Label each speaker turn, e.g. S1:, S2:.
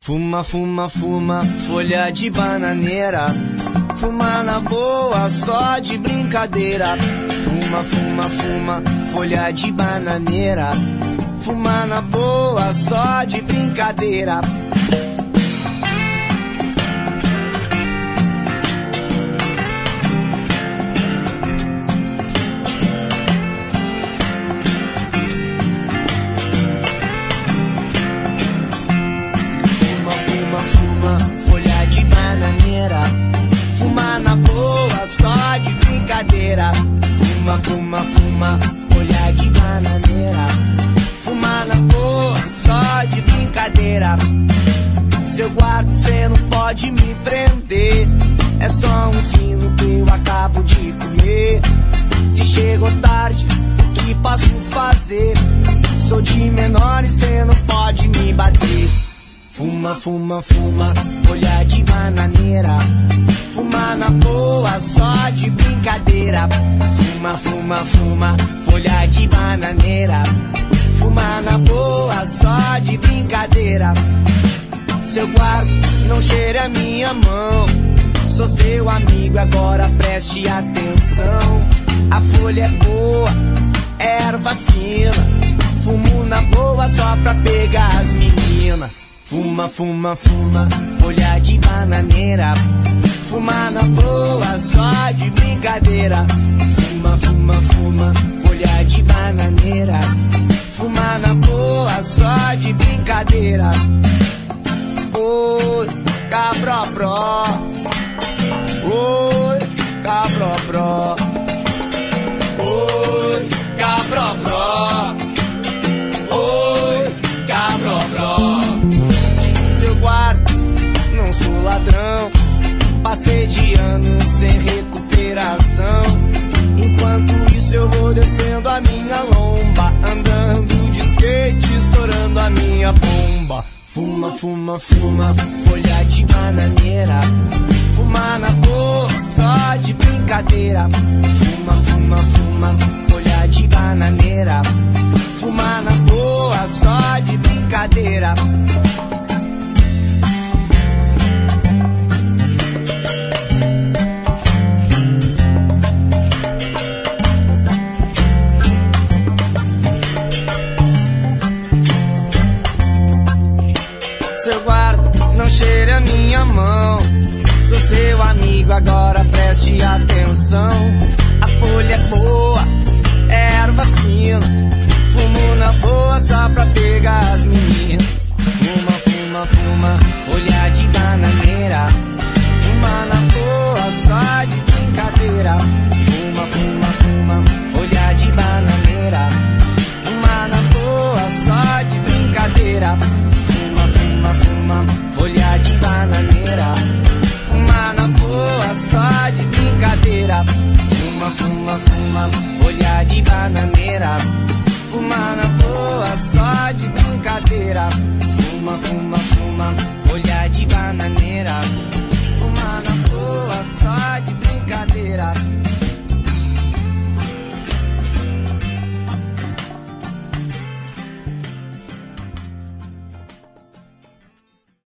S1: Fuma, fuma, fuma, folha de bananeira. Fuma na boa, só de brincadeira. Fuma, fuma, fuma, folha de bananeira. Fuma na boa, só de brincadeira. Folha de bananeira. Fuma na boa, só de brincadeira. Fuma, fuma, fuma, folha de bananeira. Fuma na boa, só de brincadeira. Se eu guardo, cê não pode me prender. É só um fino que eu acabo de comer. Se chegou tarde, o que posso fazer? Sou de menor e cê não pode me bater. Fuma, fuma, fuma, folha de bananeira. Fuma na boa, só de brincadeira. Fuma, fuma, fuma, folha de bananeira. Fuma na boa, só de brincadeira. Seu guardo, não cheire a minha mão. Sou seu amigo, agora preste atenção. A folha é boa, erva fina. Fumo na boa só pra pegar as meninas. Fuma, fuma, fuma, folha de bananeira. Fuma na boa, só de brincadeira. Fuma, fuma, fuma, folha de bananeira. Fuma na boa, só de brincadeira. Oi, cabrobró. Oi, cabrobró. Oi, cabrobró. Oi, cabrobró. Não sou ladrão, passei de ano sem recuperação. Enquanto isso eu vou descendo a minha lomba, andando de skate, estourando a minha bomba. Fuma, fuma, fuma, folha de bananeira. Fuma na boa, só de brincadeira. Fuma, fuma, fuma, folha de bananeira. Fuma na boa, só de brincadeira. Seu guarda, não cheire a minha mão. Sou seu amigo, agora preste atenção. A folha é boa, é erva fina. Fumo na boa só pra pegar as meninas. Fuma, fuma, fuma, folha de bananeira. Fuma na boa só de brincadeira. Fuma, fuma, fuma, folha de bananeira. Fuma na boa só de brincadeira. Fuma, folha de bananeira. Fuma na boa, só de brincadeira. Fuma, fuma, fuma, folha de bananeira. Fuma na boa, só de brincadeira. Fuma, fuma, fuma, folha de bananeira.